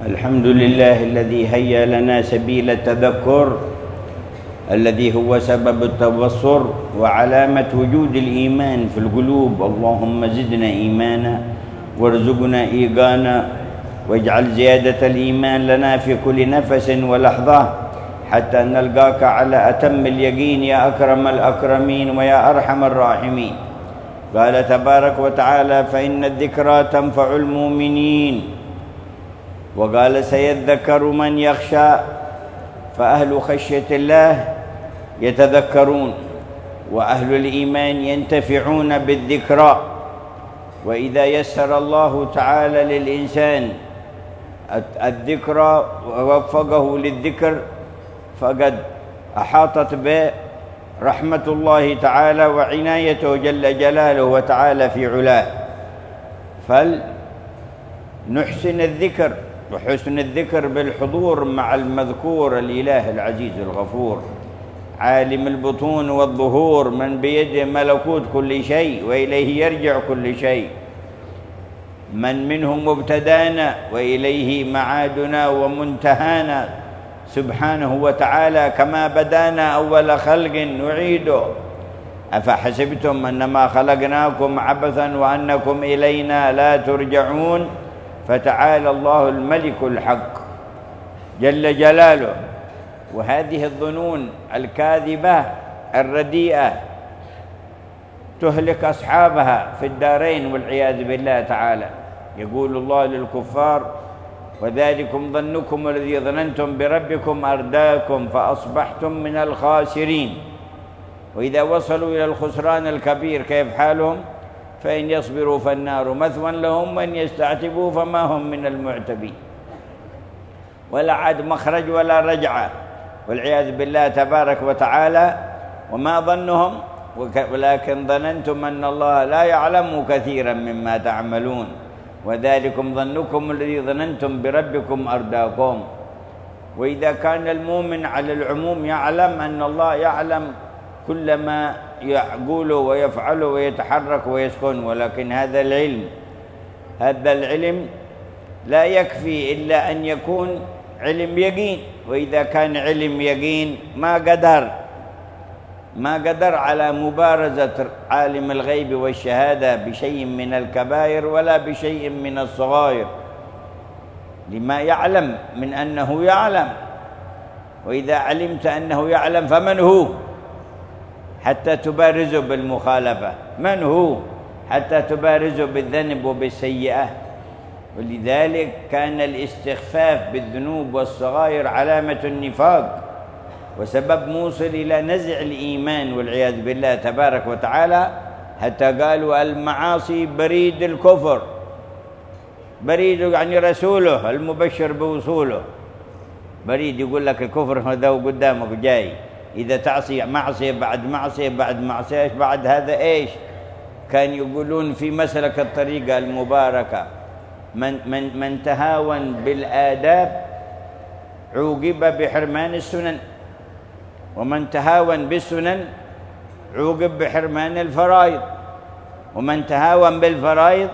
الحمد لله الذي هيا لنا سبيل التذكر الذي هو سبب التبصر وعلامة وجود الإيمان في القلوب. اللهم زدنا إيمانا وارزقنا إيقانا واجعل زيادة الإيمان لنا في كل نفس ولحظة حتى نلقاك على أتم اليقين يا أكرم الأكرمين ويا أرحم الراحمين. قال تبارك وتعالى: فإن الذكرى تنفع المؤمنين. وقال: سيذكر من يخشى. فأهل خشية الله يتذكرون، وأهل الإيمان ينتفعون بالذكرى. وإذا يسر الله تعالى للإنسان الذكرى ووفقه للذكر فقد أحاطت به رحمة الله تعالى وعنايته جل جلاله وتعالى في علاه. فلنحسن الذكر، وحسن الذكر بالحضور مع المذكور الإله العزيز الغفور عالم البطون والظهور، من بيده ملكوت كل شيء وإليه يرجع كل شيء، من منه مبتدانا وإليه معادنا ومنتهانا سبحانه وتعالى. كما بدانا أول خلق نعيده. أفحسبتم أنما خلقناكم عبثا وأنكم إلينا لا ترجعون. فتعالى الله الملك الحق جل جلاله. وهذه الظنون الكاذبة الرديئة تهلك أصحابها في الدارين والعياذ بالله تعالى. يقول الله للكفار: وذلكم ظنكم الذي ظننتم بربكم أرداكم فأصبحتم من الخاسرين. وإذا وصلوا إلى الخسران الكبير كيف حالهم؟ فإن يصبروا فالنار مثوى لهم وإن يستعتبوا فما هم من المعتبين. ولا عاد مخرج ولا رجعة والعياذ بالله تبارك وتعالى. وما ظنهم ولكن ظننتم أن الله لا يعلم كثيرا مما تعملون. وذلكم ظنكم الذي ظننتم بربكم أرداكم. وإذا كان المؤمن على العموم يعلم أن الله يعلم كل ما يقوله ويفعله ويتحرك ويسكن، ولكن هذا العلم لا يكفي إلا أن يكون علم يقين. وإذا كان علم يقين ما قدر على مبارزة عالم الغيب والشهادة بشيء من الكبائر ولا بشيء من الصغائر، لما يعلم من أنه يعلم. وإذا علمت أنه يعلم فمن هو حتى تبارزه بالمخالفة؟ من هو حتى تبارزه بالذنب وبالسيئة؟ ولذلك كان الاستخفاف بالذنوب والصغائر علامة النفاق وسبب موصل إلى نزع الإيمان والعياذ بالله تبارك وتعالى، حتى قالوا المعاصي بريد الكفر. بريد يعني رسوله المبشر بوصوله. بريد يقول لك الكفر هذا قدامك جاي. إذا تعصي معصية بعد معصية بعد معصية بعد هذا إيش؟ كان يقولون في مسلك الطريقة المباركة: من تهاون بالآداب عوقب بحرمان السنن، ومن تهاون بالسنن عوقب بحرمان الفرائض، ومن تهاون بالفرائض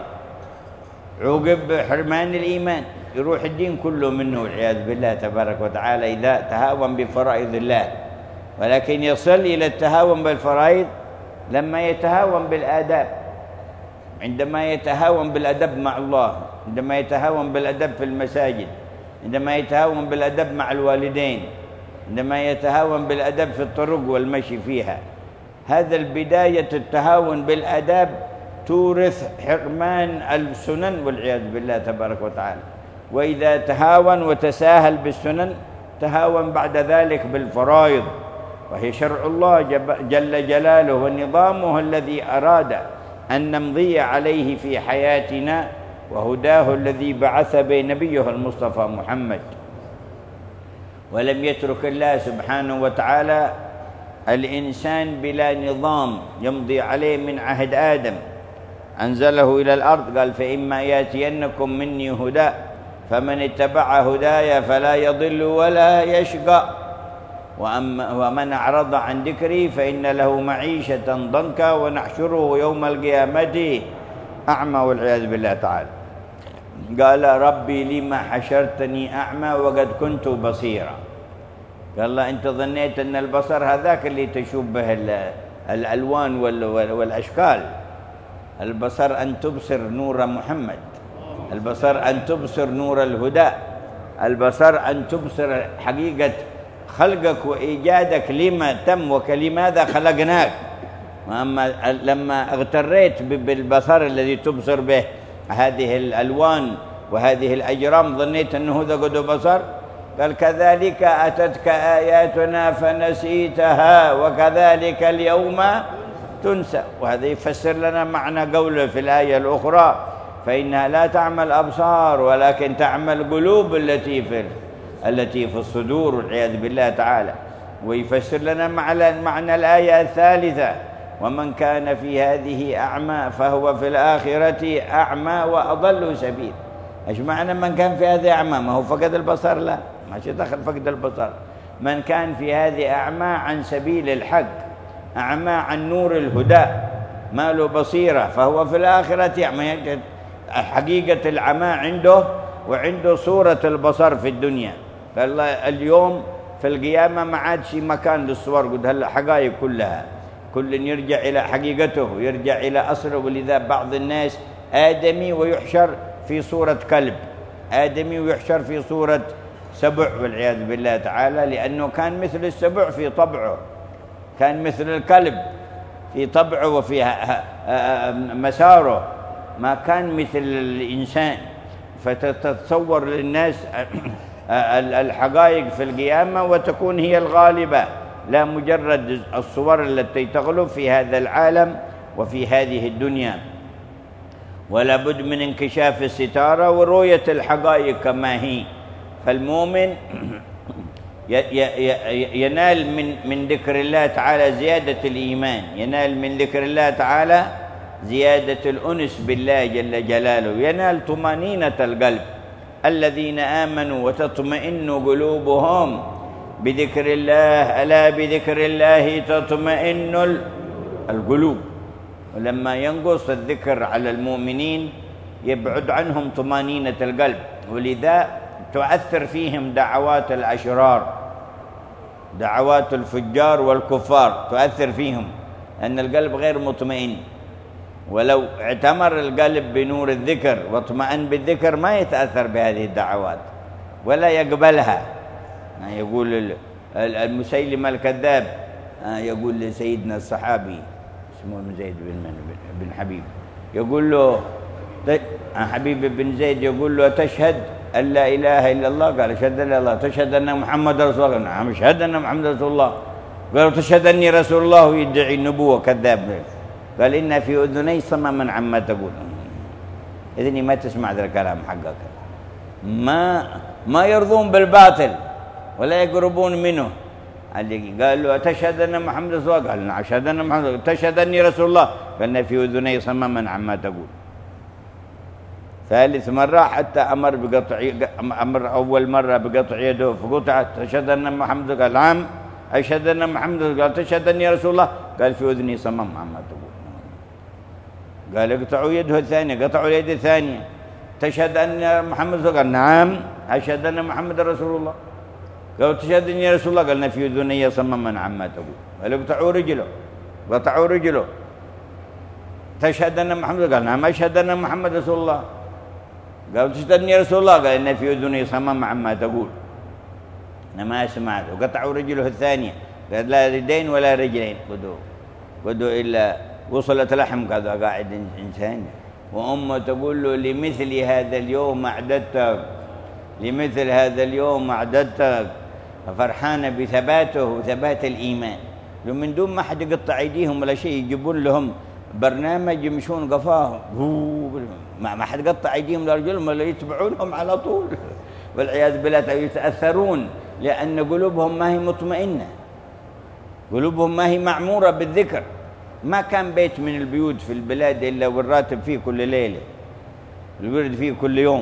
عوقب بحرمان الإيمان. يروح الدين كله منه والعياذ بالله تبارك وتعالى إذا تهاون بفرائض الله. ولكن يصل إلى التهاون بالفرائض لما يتهاون بالآداب، عندما يتهاون بالأدب مع الله، عندما يتهاون بالأدب في المساجد، عندما يتهاون بالأدب مع الوالدين، عندما يتهاون بالأدب في الطرق والمشي فيها. هذا البداية التهاون بالآداب تورث حرمان السنن والعياذ بالله تبارك وتعالى. وإذا تهاون وتساهل بالسنن تهاون بعد ذلك بالفرائض، وهي شرع الله جل جلاله ونظامه الذي أراد أن نمضي عليه في حياتنا، وهداه الذي بعث بنبيه المصطفى محمد. ولم يترك الله سبحانه وتعالى الإنسان بلا نظام يمضي عليه من عهد آدم أنزله إلى الأرض. قال: فإما يأتينكم مني هدى فمن اتبع هدايا فلا يضل ولا يشقى ومن أعرض عن ذكري فإن له معيشة ضنكا ونحشره يوم القيامة أعمى والعياذ بالله تعالى. قال ربي لما حشرتني أعمى وقد كنت بصيرا. قال له أنت ظنيت أن البصر هذاك اللي تشوف به الألوان والأشكال. البصر أن تبصر نور محمد، البصر أن تبصر نور الهدى، البصر أن تبصر حقيقة خلقك وإيجادك لما تم ولماذا خلقناك. وأما لما اغتريت بالبصر الذي تبصر به هذه الألوان وهذه الأجرام ظنيت أنه ذا قد بصر. قال كذلك أتتك آياتنا فنسيتها وكذلك اليوم تنسى. وهذا يفسر لنا معنى قوله في الآية الأخرى فإنها لا تعمى الأبصار ولكن تعمى القلوب التي في الصدور والعياذ بالله تعالى. ويفسر لنا معنى الآية الثالثة ومن كان في هذه أعمى فهو في الآخرة أعمى وأضل سبيل. إيش معنى من كان في هذه أعمى؟ ما هو فقد البصر؟ لا، ما شي دخل فقد البصر. من كان في هذه أعمى عن سبيل الحق، أعمى عن نور الهدى، ما له بصيرة، فهو في الآخرة أعمى. حقيقة العمى عنده وعنده صورة البصر في الدنيا. قال اليوم في القيامة ما عاد شي مكان للصور، قد هالحقائق كلها كل يرجع إلى حقيقته ويرجع إلى أصله. ولذا بعض الناس آدمي ويحشر في صورة كلب، آدمي ويحشر في صورة سبع والعياذ بالله تعالى، لأنه كان مثل السبع في طبعه، كان مثل الكلب في طبعه وفي مساره، ما كان مثل الإنسان. فتتصور للناس الحقائق في القيامة وتكون هي الغالبة، لا مجرد الصور التي تغلب في هذا العالم وفي هذه الدنيا. ولا بد من انكشاف الستارة ورؤية الحقائق كما هي. فالمؤمن ينال من ذكر الله تعالى زيادة الإيمان، ينال من ذكر الله تعالى زيادة الأنس بالله جل جلاله، ينال طمأنينة القلب. الذين آمنوا وتطمئن قلوبهم بذكر الله، ألا بذكر الله تطمئن القلوب. ولما ينقص الذكر على المؤمنين يبعد عنهم طمأنينة القلب، ولذا تؤثر فيهم دعوات الأشرار، دعوات الفجار والكفار تؤثر فيهم، أن القلب غير مطمئن. ولو اعتمر القلب بنور الذكر واطمأن بالذكر ما يتأثر بهذه الدعوات ولا يقبلها. يقول المسيلمة الكذاب يقول لسيدنا الصحابي اسمه زيد بن حبيب، يقول له حبيب بن زيد، يقول له تشهد أن لا إله إلا الله؟ قال أشهد أن لا الله. تشهد أن محمد رسول الله؟ قال نعم أشهد أن محمد رسول الله. قال تشهد أني رسول الله ويدعي النبوة؟ كذاب. قال إن في أذني صمما عما تقول، إذني ما تسمع ذا الكلام حقك. ما يرضون بالباطل ولا يقربون منه. قال له تشهد أن محمد رسول الله؟ قال نعم أشهد أن محمد. تشهد أني رسول الله؟ قال إن في أذني صمما عما تقول. ثالث مرة حتى أمر أول مرة بقطع يده فقطعت. تشهد أن محمد؟ قال نعم أشهد أن محمد. قال تشهد أني رسول الله؟ قال في أذني صمم عما تقول. قال اقطعوا يده الثانية، قطعوا اليد الثانية. تشهد أن محمد؟ قال نعم أشهد أن محمد رسول الله. قال تشهد أني رسول الله؟ قال في أذني صمما عما تقول. قال اقطعوا رجله، قطعوا رجله. تشهد أن محمد؟ قال نعم أشهد أن محمد رسول الله. قال تشهد أني رسول الله؟ قال إن في أذني صمم عما تقول، أنا ما سمعت. وقطعوا رجله الثانية، قال لا يدين ولا رجلين، قدوا إلا وصلت لحم كذا قاعد إنسان. وأمه تقول له لمثل هذا اليوم أعددتك، لمثل هذا اليوم أعددتك. فرحانة بثباته وثبات الإيمان. لو من دون ما حد يقطع أيديهم ولا شيء يجيبون لهم برنامج يمشون قفاهم، ما حد قطع أيديهم لرجلهم ولا يتبعونهم على طول والعياذ بالله. يتأثرون لأن قلوبهم ما هي مطمئنة، قلوبهم ما هي معمورة بالذكر. ما كان بيت من البيوت في البلاد إلا والراتب فيه كل ليلة، الورد فيه كل يوم.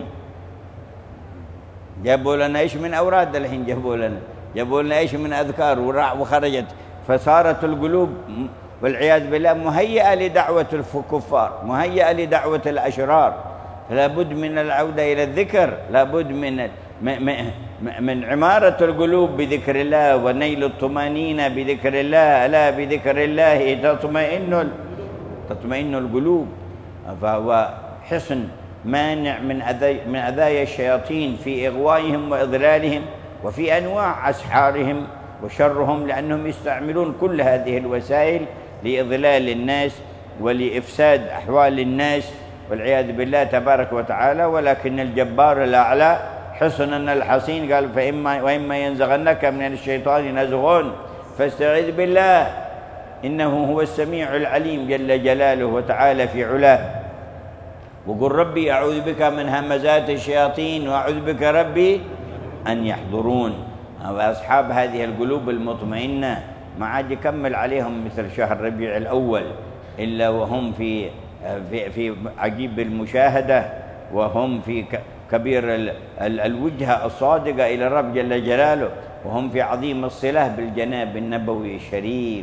جابوا لنا إيش من أوراد الحين، جابوا لنا إيش من أذكار وخرجت. فصارت القلوب والعياذ بالله مهيئة لدعوة الكفار، مهيئة لدعوة الأشرار. فلا بد من العودة إلى الذكر، لا بد من عمارة القلوب بذكر الله ونيل الطمأنينة بذكر الله. ألا بذكر الله تطمئن القلوب. فهو حصن مانع من أذايا الشياطين في إغوائهم وإضلالهم وفي أنواع أسحارهم وشرهم، لأنهم يستعملون كل هذه الوسائل لإضلال الناس ولإفساد أحوال الناس والعياذ بالله تبارك وتعالى. ولكن الجبار الأعلى حصننا الحصين قال وإما ينزغنك من الشيطان نزغ فاستعذ بالله إنه هو السميع العليم جل جلاله وتعالى في علاه. وقل ربي أعوذ بك من همزات الشياطين وأعوذ بك ربي أن يحضرون. وأصحاب هذه القلوب المطمئنة ما عاد يكمل عليهم مثل شهر ربيع الأول إلا وهم في عجيب المشاهدة، وهم في كبير الوجهة الصادقة إلى الرب جل جلاله، وهم في عظيم الصلة بالجناب النبوي الشريف.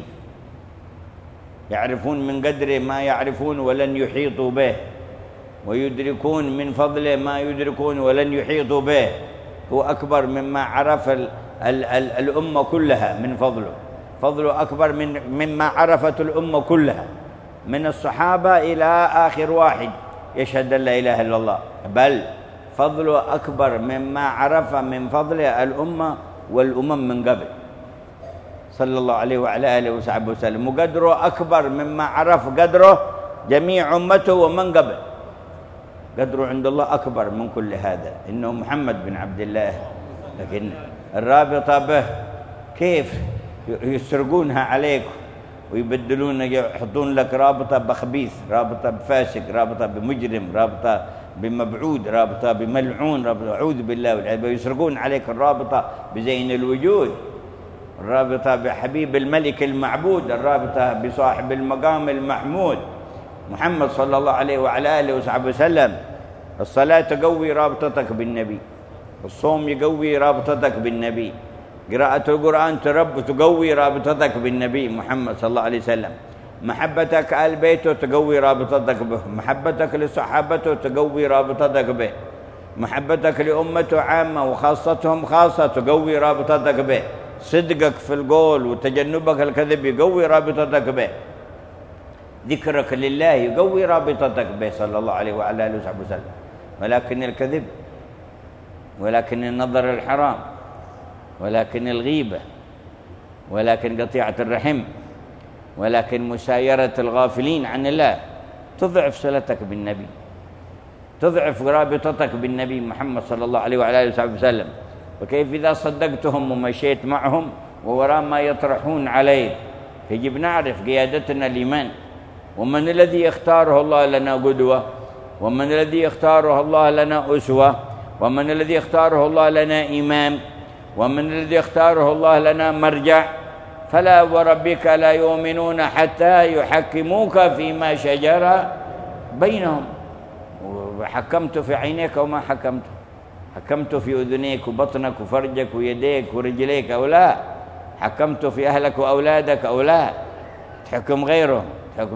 يعرفون من قدره ما يعرفون ولن يحيطوا به، ويدركون من فضله ما يدركون ولن يحيطوا به. هو أكبر مما عرف الأمة كلها من فضله أكبر مما عرفت الأمة كلها، من الصحابة إلى آخر واحد يشهد أن لا إله إلا الله، بل فضله أكبر مما عرف من فضله الأمة والأمم من قبل صلى الله عليه وعلى آله وصحبه وسلم. وقدره أكبر مما عرف قدره جميع أمته ومن قبل. قدره عند الله أكبر من كل هذا، إنه محمد بن عبد الله. لكن الرابطة به كيف يسرقونها عليك ويبدلون، يحطون لك رابطة بخبيث، رابطة بفاسق، رابطة بمجرم، رابطة بمبعود، رابطة بملعون، رابطة أعوذ بالله والعياذ، ويسرقون عليك الرابطة بزين الوجود، الرابطة بحبيب الملك المعبود، الرابطة بصاحب المقام المحمود محمد صلى الله عليه وعلى آله وصحبه وسلم. الصلاة تقوي رابطتك بالنبي، الصوم يقوي رابطتك بالنبي، قراءة القرآن تقوي رابطتك بالنبي محمد صلى الله عليه وسلم، محبتك آل بيته تقوي رابطتك به، محبتك لصحابته تقوي رابطتك به، محبتك لأمته عامة وخاصتهم خاصة تقوي رابطتك به، صدقك في القول وتجنبك الكذب يقوي رابطتك به، ذكرك لله يقوي رابطتك به صلى الله عليه وعلى آله وصحبه وسلم. ولكن الكذب، ولكن النظر الحرام، ولكن الغيبة، ولكن قطيعة الرحم، ولكن مسايرة الغافلين عن الله تضعف صلتك بالنبي، تضعف رابطتك بالنبي محمد صلى الله عليه وعلى آله وصحبه وسلم. وكيف إذا صدقتهم ومشيت معهم ووراء ما يطرحون عليك؟ يجب نعرف قيادتنا الإيمان، ومن الذي يختاره الله لنا قدوة، ومن الذي يختاره الله لنا أسوة، ومن الذي يختاره الله لنا إمام، ومن الذي يختاره الله لنا مرجع. فلا وربك لا يؤمنون حتى يحكموك فيما شجر بينهم. وحكمت في عينيك وما حكمت، حكمت في أذنيك وبطنك وفرجك ويديك ورجليك أو لا، حكمت في أهلك وأولادك أو لا، تحكم غيرهم،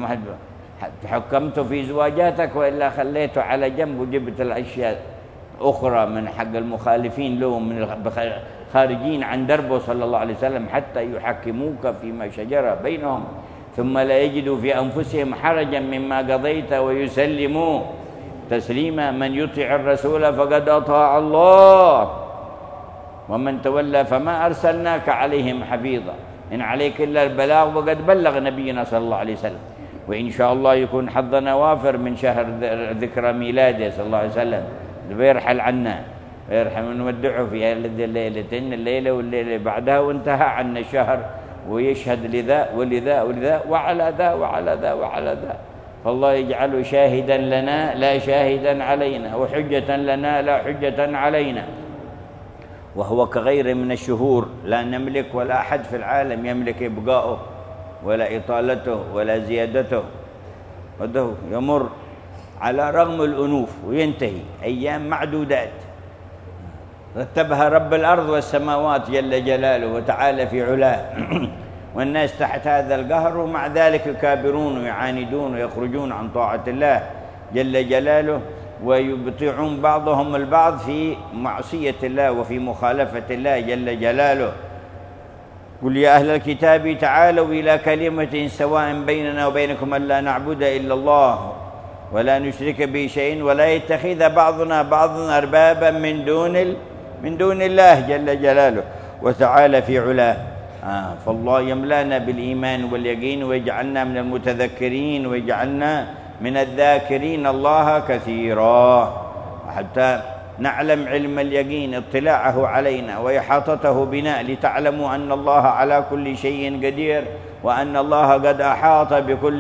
حكمت في زواجاتك وإلا خليته على جنب وجبت الأشياء أخرى من حق المخالفين له من خارجين عن دربه صلى الله عليه وسلم حتى يحكموك فيما شجر بينهم ثم لا يجدوا في أنفسهم حرجا مما قضيت ويسلموا تسليما. من يطع الرسول فقد أطاع الله ومن تولى فما أرسلناك عليهم حفيظا إن عليك إلا البلاغ وقد بلغ نبينا صلى الله عليه وسلم. وإن شاء الله يكون حظنا وافر من شهر ذكرى ميلاده صلى الله عليه وسلم، بيرحل عنا ويرحل ونودعه في هذه الليلتين، الليلة والليلة بعدها، وانتهى عنا الشهر ويشهد لذا ولذا ولذا وعلى ذا وعلى ذا وعلى ذا. فالله يجعله شاهدا لنا لا شاهدا علينا، وحجة لنا لا حجة علينا. وهو كغير من الشهور لا نملك ولا أحد في العالم يملك إبقاؤه ولا إطالته ولا زيادته، وده يمر على رغم الأنوف وينتهي أيام معدودات رتبها رب الأرض والسماوات جل جلاله وتعالى في علاه والناس تحت هذا القهر، ومع ذلك يكابرون ويعاندون ويخرجون عن طاعة الله جل جلاله ويطيعون بعضهم البعض في معصية الله وفي مخالفة الله جل جلاله. قل يا أهل الكتاب تعالوا إلى كلمة سواء بيننا وبينكم ألا نعبد إلا الله ولا نشرك به شيئا ولا يتخذ بعضنا بعضا أربابا من دون الله جل جلاله وتعالى في علاه. فالله يملانا بالإيمان واليقين ويجعلنا من المتذكرين ويجعلنا من الذاكرين الله كثيرا حتى نعلم علم اليقين اطلاعه علينا وإحاطته بنا لتعلموا أن الله على كل شيء قدير وأن الله قد أحاط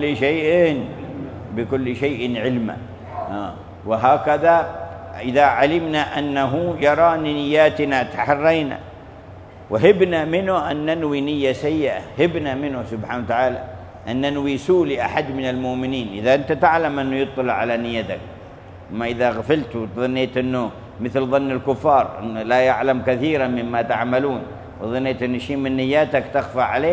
بكل شيء علما. وهكذا إذا علمنا أنه يرى نياتنا تحرينا وهبنا منه أن ننوي نية سيئة، هبنا منه سبحانه وتعالى أن ننوي سوء لأحد من المؤمنين. إذا أنت تعلم أنه يطلع على نيتك، ما إذا غفلت وظنيت أنه مثل ظن الكفار أنه لا يعلم كثيرا مما تعملون وظنيت أن شيء من نياتك تخفى عليه،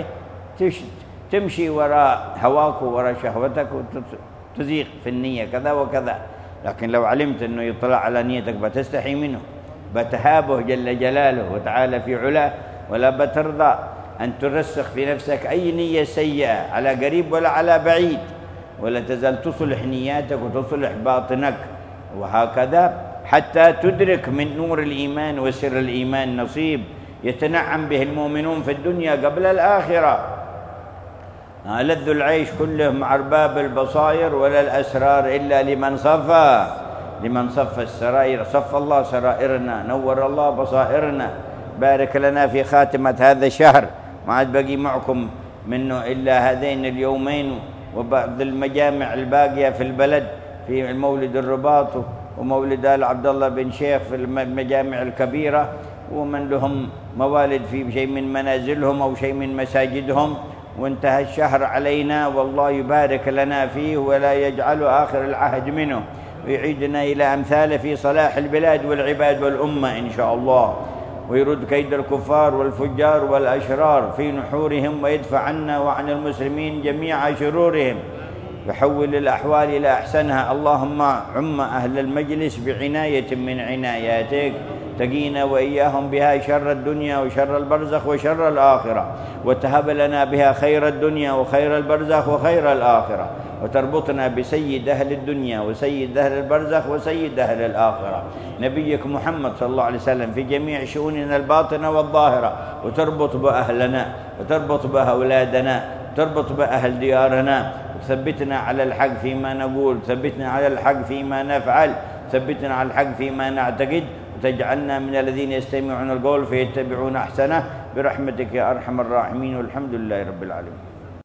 تمشي وراء هواك وراء شهوتك وتزيق في النية كذا وكذا. لكن لو علمت أنه يطلع على نيتك بتستحي منه، بتهابه جل جلاله وتعالى في علاه، ولا بترضى أن ترسخ في نفسك أي نية سيئة على قريب ولا على بعيد، ولا تزال تصلح نياتك وتصلح باطنك. وهكذا حتى تدرك من نور الإيمان وسر الإيمان نصيب يتنعم به المؤمنون في الدنيا قبل الآخرة. لذ العيش كله مع أرباب البصائر ولا الأسرار إلا لمن صفى السرائر. صف الله سرائرنا، نور الله بصائرنا، بارك لنا في خاتمة هذا الشهر. ما عاد بقي معكم منه إلا هذين اليومين وبعض المجامع الباقية في البلد، في المولد الرباط ومولد آل عبد الله بن شيخ في المجامع الكبيرة، ومن لهم موالد في شيء من منازلهم أو شيء من مساجدهم. وانتهى الشهر علينا والله يبارك لنا فيه ولا يجعل آخر العهد منه، ويعيدنا إلى أمثاله في صلاح البلاد والعباد والأمة إن شاء الله، ويرد كيد الكفار والفجار والأشرار في نحورهم، ويدفع عنا وعن المسلمين جميع شرورهم، يحول الأحوال إلى أحسنها. اللهم عم أهل المجلس بعناية من عناياتك تقينا وإياهم بها شر الدنيا وشر البرزخ وشر الآخرة، وتهب لنا بها خير الدنيا وخير البرزخ وخير الآخرة، وتربطنا بسيد أهل الدنيا وسيد أهل البرزخ وسيد أهل الآخرة نبيك محمد صلى الله عليه وسلم في جميع شؤوننا الباطنة والظاهرة، وتربط بأهلنا وتربط بأولادنا وتربط بأهل ديارنا، وثبتنا على الحق فيما نقول، ثبتنا على الحق فيما نفعل، ثبتنا على الحق فيما نعتقد، وتجعلنا من الذين يستمعون القول فيتبعون أحسنه برحمتك يا أرحم الراحمين، والحمد لله رب العالمين.